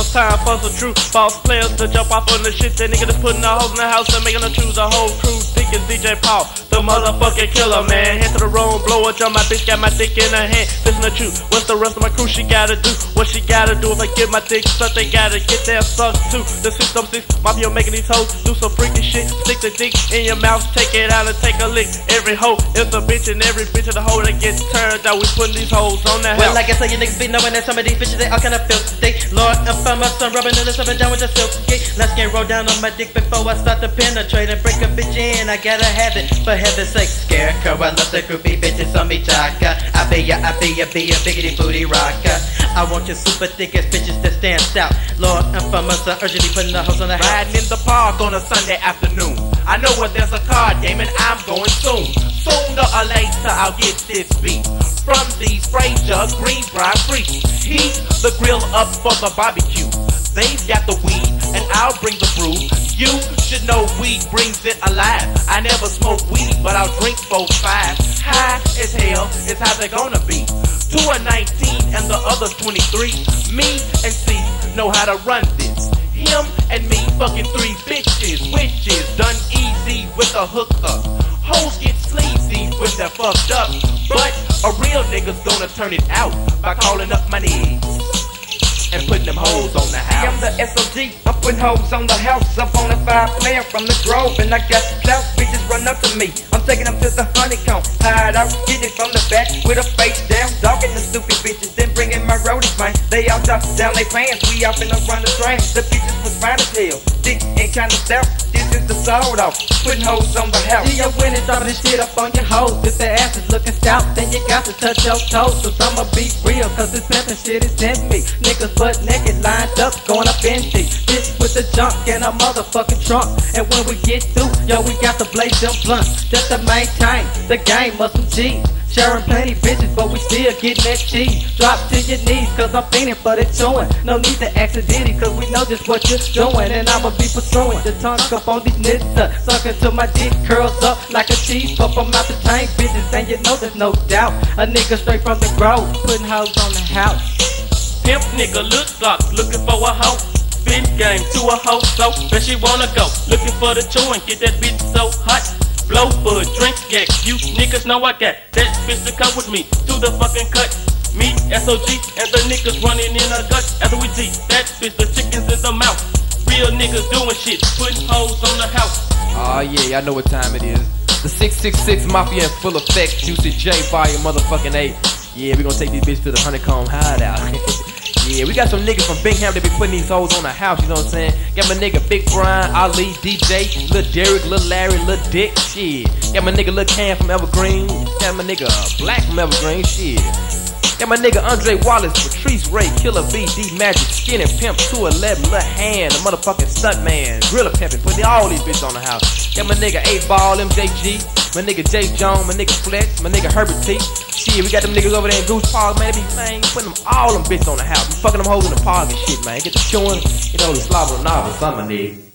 it's time for some true boss players to jump off on the shit. That nigga that's putting the hoes in the house and making them choose a whole crew. Think it's DJ Paul, the motherfucking killer, man. Head to the road, blow a drum, my bitch got my dick in her hand. Listen to you, what's the rest of my crew? She gotta do what she gotta do. If I get my dick sucked, they gotta get their sucked too. The 606 Mafia making these hoes do some freaky shit. Stick the dick in your mouth, take it out and take a lick. Every hoe is a bitch and every bitch is a hoe that gets turned out. We putting these hoes on the house. Well, I guess all you niggas be knowing that some of these bitches, they all kinda filthy. Lord, I'm from my son, rubbing this up and down with the silky. Let's get roll down on my dick before I start to penetrate and break a bitch in. I gotta have it, for heaven's sake. Scarecrow, I love the groupie bitches on me, chaka. I be a biggity booty rocker. I want your super thick ass bitches that stand out. Lord, I'm from my son, urgently putting the hoes on the house. Riding in the park on a Sunday afternoon. I know where there's a card game and I'm going soon. Sooner or later I'll get this beat from these Fraser Greenbrier freaks. Heat the grill up for the barbecue. They've got the weed and I'll bring the brew. You should know weed brings it alive. I never smoke weed, but I'll drink 4-5. High as hell is how they're gonna be. 2 are 19 and the other's 23. Me and C know how to run this. Him and me fucking 3 bitches, which is done easy with a hookup. Hoes get sleazy when they're fucked up, but a real nigga's gonna turn it out by calling up my niggas and putting them hoes on the house. I'm the SOG, I'm putting hoes on the house. I'm on a 5-player from the Grove, and I got clout. Bitches run up to me, I'm taking them to the honeycomb. Hide out, get it from the back with a face down. Dogging the stupid bitches, then bringing my roadies, man. They all drop down their pants, we off in the run the train. The bitches was fine as hell, dick ain't kinda stout. This is the sold off, putting hoes on the house. Yeah, when it's dropping this shit up on your hoes. If the ass is looking stout, then you got to touch your toes. So I'ma be real, cause this pimpin' shit is in me. Niggas butt naked, lined up, going up in deep. Bitch with the junk in a motherfucking trunk. And when we get through, yo, we got to blaze them blunts. Just to maintain the game of some G's. Sharing plenty bitches, but we still getting that cheese. Drop to your knees, cause I'm fiending for the chewing. No need to accidentally, cause we know just what you're doing. And I'ma be pursuing the tongue up on these niggas. Sunk into my dick, curls up like a cheese puff. I'm out the tank, bitches, and you know there's no doubt. A nigga straight from the Grove, putting hoes on the house. Pimp nigga, look socks, looking for a hoe. Spin game to a hoe, so bet she wanna go. Looking for the chewing, get that bitch so hot. Blow for a drink, yeah, you niggas know I got that bitch to come with me to the fucking cut. Me, SOG, and the niggas running in a gut. After we G, that bitch, the chickens in the mouth. Real niggas doing shit, putting hoes on the house. Oh yeah, y'all know what time it is. The 666 Mafia in full effect. Juicy J volume motherfucking 8. Yeah, we gonna take these bitches to the honeycomb hideout. Yeah, we got some niggas from Bingham that be putting these hoes on the house, you know what I'm saying? Got my nigga Big Brian, Ali, DJ, Lil Derek, Lil Larry, Lil Dick, shit. Got my nigga Lil Cam from Evergreen. Got my nigga Black from Evergreen, shit. Got my nigga Andre Wallace, Patrice Ray, Killer B, D Magic, Skinny Pimp, 211, Lil Hand, the motherfucking Stuntman, Gorilla Pimpin', putting all these bitches on the house. Got my nigga 8-Ball, MJG, my nigga J Jones, my nigga Flex, my nigga Herbert T. Shit, we got them niggas over there in Goose Park, man. They be, man, putting them all them bitches on the house. We fucking them hoes in the park and shit, man. Get the chewing, you know, the slobber knob or something, nigga.